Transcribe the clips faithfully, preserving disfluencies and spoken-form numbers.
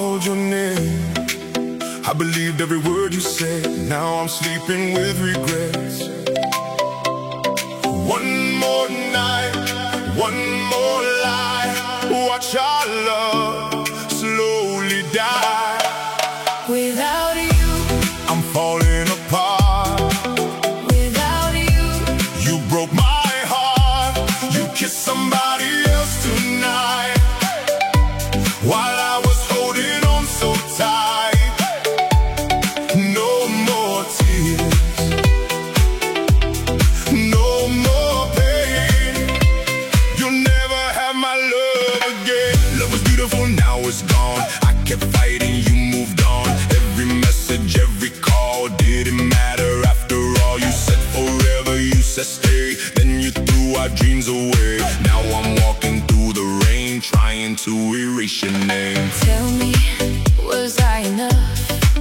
called your name. I believed every word you said. Now I'm sleeping with regrets. One more night, one more lie. Watch our love slowly die. Without you, I'm falling apart. without you, You broke my heart. You kissed somebody else tonight, while I was holding on so tight. No more tears, no more pain. You'll never have my love again. Love was beautiful, now it's gone. I kept fighting, you moved on. Every message, every call, didn't matter after all. You said forever, you said stay, then you threw our dreams away. Now I'm walking through the rain, trying to erase your name. tell me, was I enough?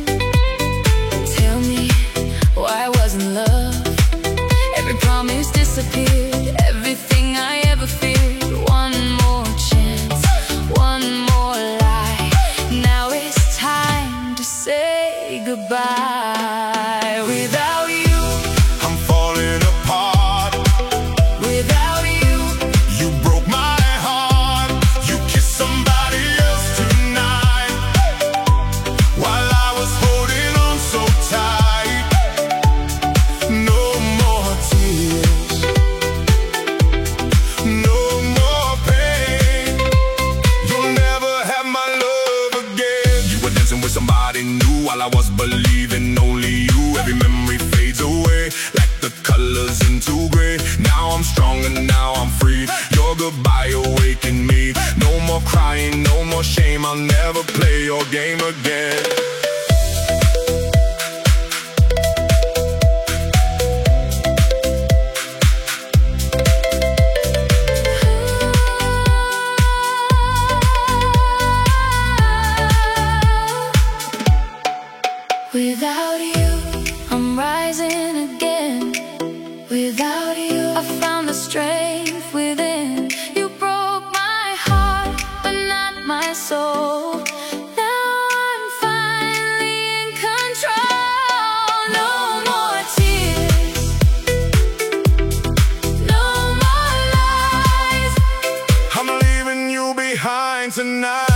Tell me, why wasn't love? Every promise disappeared, everything I ever feared. One more chance, one more lie. Now it's time to say goodbye. Without you, I'm falling apart. without you, You broke my heart. You kissed somebody else tonight, while I was holding on so tight. No more tears, no more pain. You'll never have my love again. You were dancing with somebody new while I was believing only you. Every memory fades away like the colors into gray. Now I'm strong and now I'm free. Your goodbye awakened me. No more crying, no more shame. I'll never play your game again. without you, I'm rising again. Without you, I found the strength within. You broke my heart, but not my soul. Now I'm finally in control. No more tears, no more lies. I'm leaving you behind tonight.